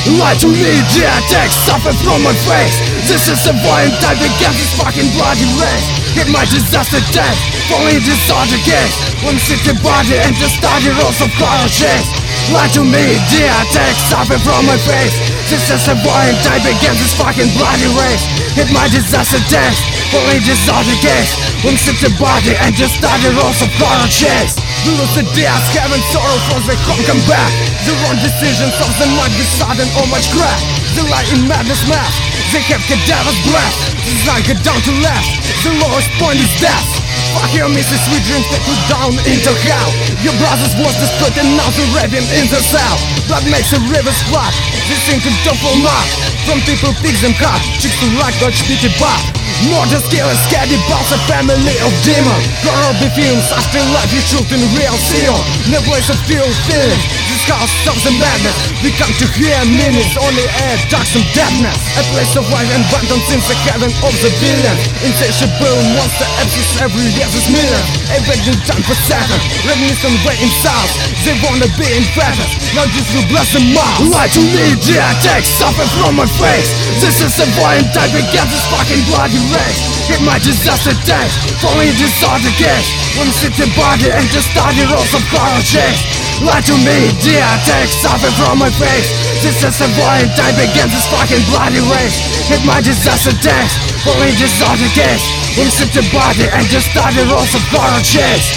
Lie to me, the attacks suffer from my face. This is a violent type against this fucking bloody race. Hit my disaster death, falling disorder case. One city body and just started rolls of color chase. Lie to me, the attacks suffer from my face. This is a violent type against this fucking bloody race. Hit my disaster death, falling disorder case. One city body and just started rolls of color chase. We lose the days, having sorrow for the home come back. The wrong decisions of the night be sudden or much crack. The lie in madness math, they have cadaver's breath. The sun get down to left, the lowest point is death. Fuck your misses, sweet dreams that put down into hell. Your brothers was destroyed and now they're raving in the south. Blood makes the rivers flood, they sink into full mud. From people pigs and cut, chicks to rock, dodge pity bop. Murder, skillers, scary boss, a family of demons. Horrible films, afterlife, you shoot in real seal. No place of fear feelings, this house of the madness. We come to hear meanings, only air, dark and deadness. A place of life and abundance in the heaven of the billions. Insatiable monster abscess every year is millions. A begging time for Saturn, reminiscent way in south. They wanna be in feathers, now this will bless them all. Lie to me, the attacks suffer from my face. This is a violent type against this fucking bloody race. Hit my disaster death, falling disorder case. One city body and just started rolls of color chase. Lie to me, the attacks suffer from my face. This is a violent type against this fucking bloody race. Hit my disaster death, falling disorder case. One city body and just started rolls of color chase.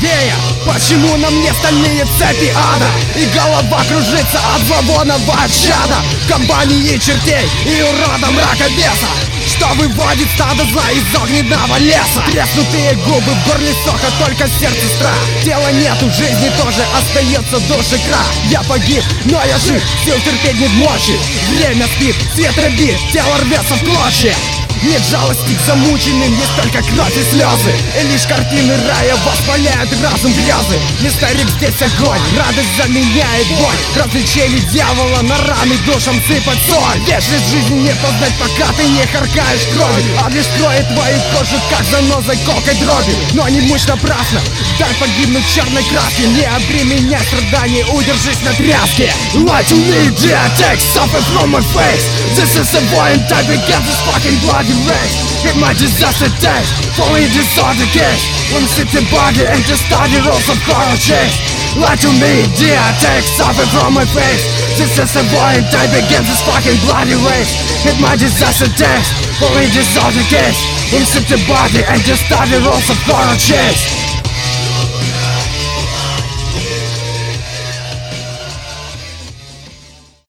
Почему на мне стальные цепи ада? И голова кружится от зловонного чада. Компании чертей и урода мракобеса, что выводит стадо зла из огненного леса. Треснутые губы, в горле соха, только сердце страх. Тела нету, жизни тоже остается души крах. Я погиб, но я жив, сил терпеть нет мочи. Время спит, свет рябит, тело рвется в клочья. Нет жалости к замученным, есть только кровь и слезы. И лишь картины рая воспаляют разум грезы. Не старик, здесь огонь, радость заменяет боль. Развлечение дьявола на раны душам сыпать соль. Вечность жизни не познать, пока ты не харкаешь кровью. А лишь кроет твою кожу, как занозой колкой дроби. Но не мучь напрасно, дай погибнуть в черной краске. Не обременяй страдания, удержись на тряске. Lie to me, the attacks suffer from my face. This is a violent type against this fucking bloody race. Hit my disaster death, falling disorder case. One city body and just started rolls of color chase. Lie to me, the attacks suffer from my face. This is a violent type against this fucking bloody race. Hit my disaster death, falling disorder case. One city body and just started rolls of color chase.